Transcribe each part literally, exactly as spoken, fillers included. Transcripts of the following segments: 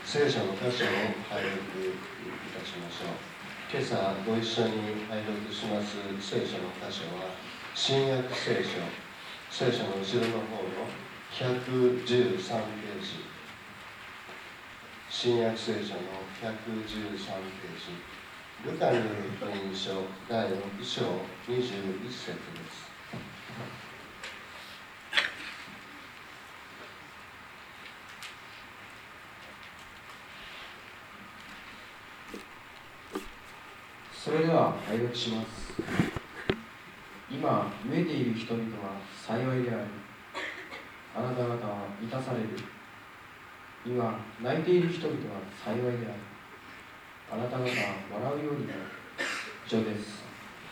聖書の箇所を拝読いたしましょう。今朝ご一緒に拝読します聖書の箇所は新約聖書、聖書の後ろの方のひゃくじゅうさんページ、新約聖書のひゃくじゅうさんページ、ルカによる福音書だいろく章にじゅういち節です。 それでは拝読します。今、飢えている人々は幸いである。あなた方は満たされる。今、泣いている人々は幸いである。あなた方は笑うようになる。以上です。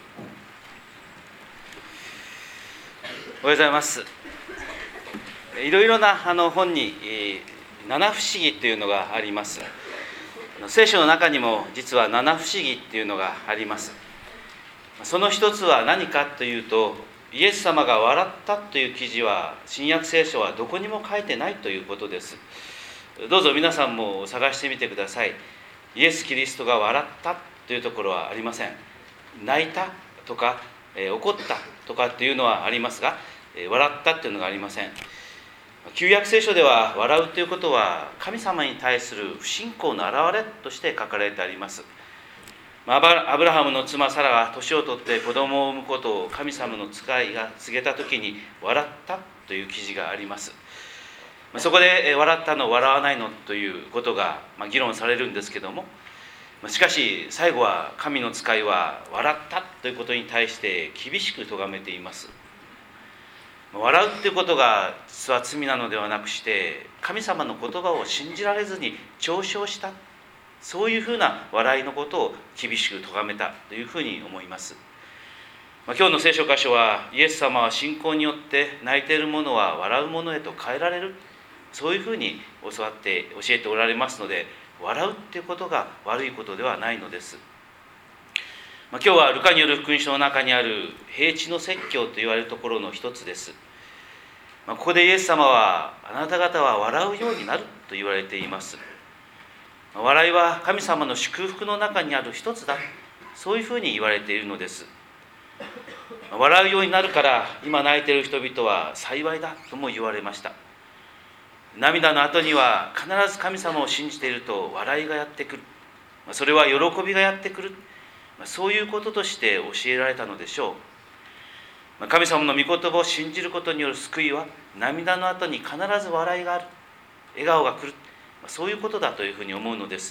おはようございます。いろいろなあの本に、えー、七不思議というのがあります。聖書の中にも実は七不思議っていうのがあります。その一つは何かというと、イエス様が笑ったという記事は新約聖書はどこにも書いてないということです。どうぞ皆さんも探してみてください。イエス・キリストが笑ったというところはありません。泣いたとか、えー、怒ったとかっていうのはありますが、えー、笑ったっていうのがありません。旧約聖書では笑うということは神様に対する不信仰の表れとして書かれてあります。アブラハムの妻サラが年を取って子供を産むことを神様の使いが告げた時に笑ったという記事があります。そこで笑ったの笑わないのということが議論されるんですけども、しかし最後は神の使いは笑ったということに対して厳しく咎めています。笑うということが実は罪なのではなくして、神様の言葉を信じられずに嘲笑した、そういうふうな笑いのことを厳しく咎めたというふうに思います。今日の聖書箇所は、イエス様は信仰によって泣いている者は笑う者へと変えられる、そういうふうに教わって教えておられますので、笑うということが悪いことではないのです。今日はルカによる福音書の中にある平地の説教と言われるところの一つです。ここでイエス様は、あなた方は笑うようになると言われています。笑いは神様の祝福の中にある一つだ、そういうふうに言われているのです。笑うようになるから今泣いている人々は幸いだとも言われました。涙の後には必ず神様を信じていると笑いがやってくる、それは喜びがやってくる、そういうこととして教えられたのでしょう。神様の御言葉を信じることによる救いは、涙の後に必ず笑いがある、笑顔が来る、そういうことだというふうに思うのです。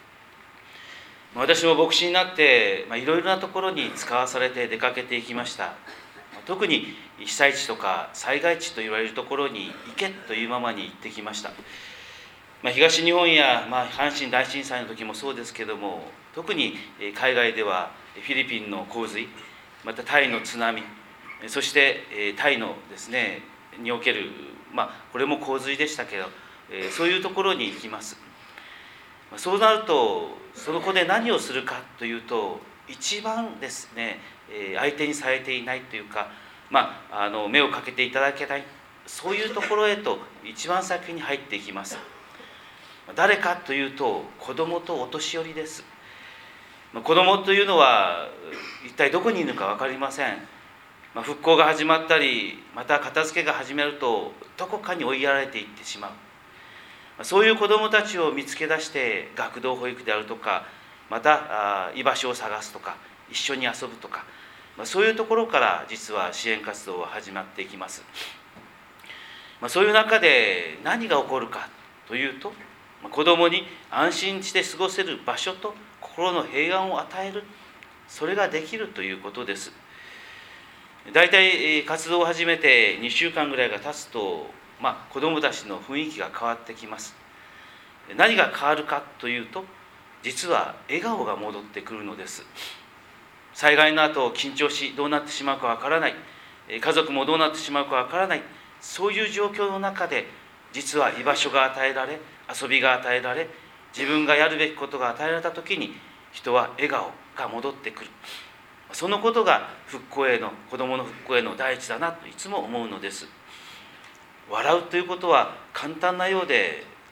私も牧師になっていろいろなところに使わされて出かけていきました。特に被災地とか災害地と言われるところに行けというままに行ってきました。東日本や、まあ、阪神大震災の時もそうですけども、特に海外ではフィリピンの洪水、またタイの津波、そしてタイのですねにおける、まあ、これも洪水でしたけど、そういうところに行きます。そうなると、その子で何をするかというと、一番ですね相手にされていないというか、まあ、あの目をかけていただけない、そういうところへと一番先に入っていきます。誰かというと、子供とお年寄りです。子供というのは一体どこにいるか分かりません。復興が始まったり、また片付けが始めるとどこかに追いやられていってしまう。そういう子どもたちを見つけ出して学童保育であるとか、また居場所を探すとか、一緒に遊ぶとか、そういうところから実は支援活動は始まっていきます。そういう中で何が起こるかというと、子どもに安心して過ごせる場所と心の平安を与える、それができるということです。だいたい活動を始めてにしゅうかんぐらいが経つと、まあ、子どもたちの雰囲気が変わってきます。何が変わるかというと、実は笑顔が戻ってくるのです。災害の後緊張し、どうなってしまうかわからない、家族もどうなってしまうかわからない、そういう状況の中で、実は居場所が与えられ、遊びが与えられ、自分がやるべきことが与えられたときに、人は笑顔が戻ってくる。そのことが復興への、子どもの復興への第一だなといつも思うのです。笑うということは簡単なようで、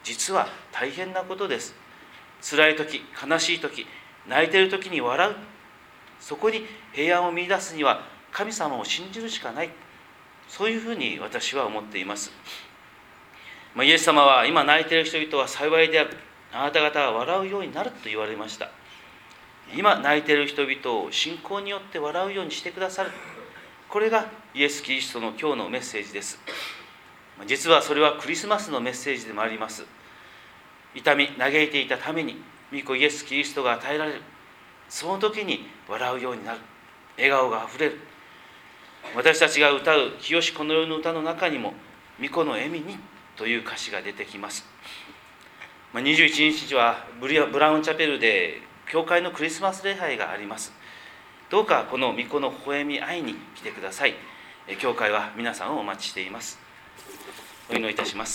実は大変なことです。辛い時、悲しい時、泣いている時に笑う、そこに平安を見出すには神様を信じるしかない、そういうふうに私は思っています。まあ、イエス様は、今泣いている人々は幸いである、あなた方は笑うようになると言われました。今泣いている人々を信仰によって笑うようにしてくださる、これがイエス・キリストの今日のメッセージです。実はそれはクリスマスのメッセージでもあります。痛み嘆いていたために御子イエス・キリストが与えられる、その時に笑うようになる、笑顔があふれる。私たちが歌う清しこの世の歌の中にも、御子の笑みにという歌詞が出てきます。にじゅういちにちはブラウンチャペルで教会のクリスマス礼拝があります。どうかこの御子の微笑み会いに来てください。教会は皆さんをお待ちしています。お祈りいたします。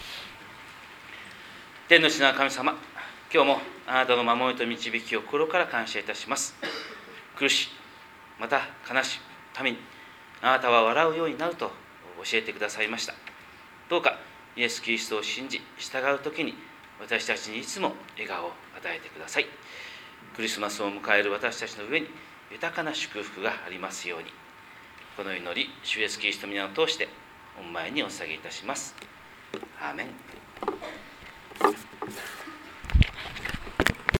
天の父なる神様、今日もあなたの守りと導きを心から感謝いたします。苦しい、また悲しいためにあなたは笑うようになると教えてくださいました。どうかイエス・キリストを信じ従うときに、私たちにいつも笑顔を与えてください。クリスマスを迎える私たちの上に豊かな祝福がありますように。この祈り、主イエス・キリストの皆を通して御前にお捧げいたします。アーメン。